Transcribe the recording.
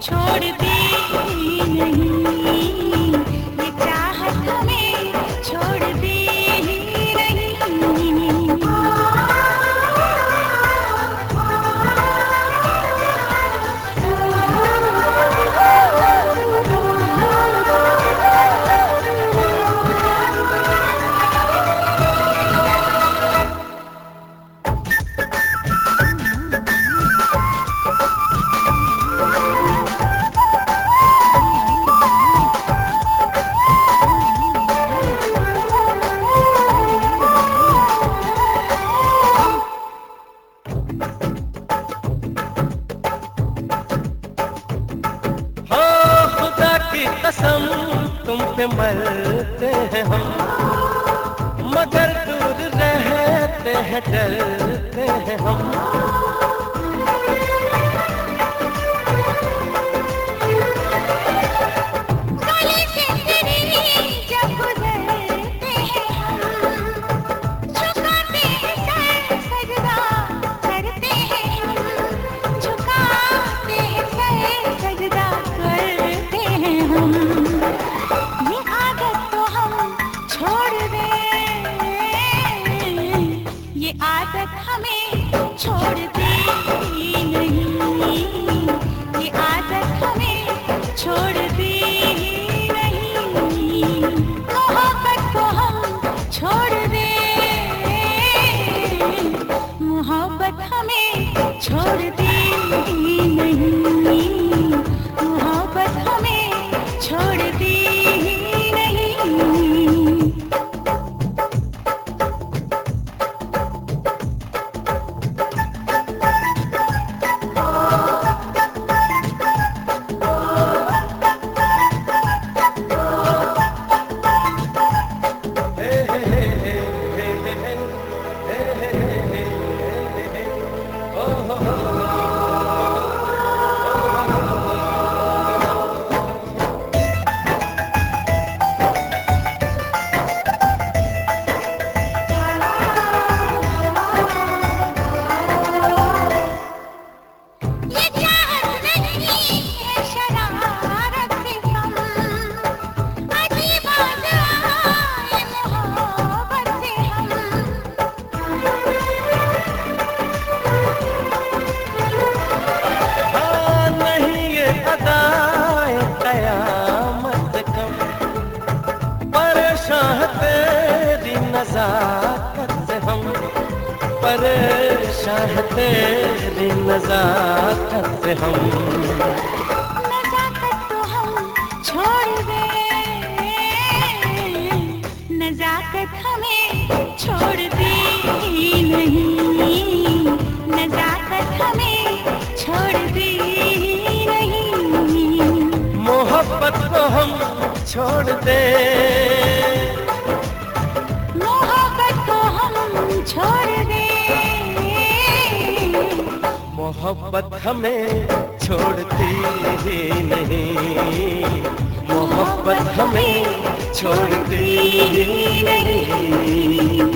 छोड़ती नहीं, ये चाहत हमें छोड़ती नहीं। कसम तुम पे मरते हैं हम, मगर दूर रहते हैं, डरते हैं हम। आदत हमें छोड़ती नहीं, ये आदत हमें छोड़ती नहीं। मोहब्बत को हम छोड़ दें, मोहब्बत हमें छोड़ती नहीं, मोहब्बत हमें छोड़ती नहीं। तेरी नज़ाकत से हम परेशान हैं, तेरी नज़ाकत से हम। नज़ाकत तो हम छोड़ दें, नज़ाकत हमें छोड़ती नहीं, नज़ाकत हमें छोड़ती नहीं। मोहब्बत को हम छोड़ दें, मोहब्बत को हम छोड़ दें, मोहब्बत हमें छोड़ती ही नहीं, मोहब्बत हमें छोड़ती ही नहीं।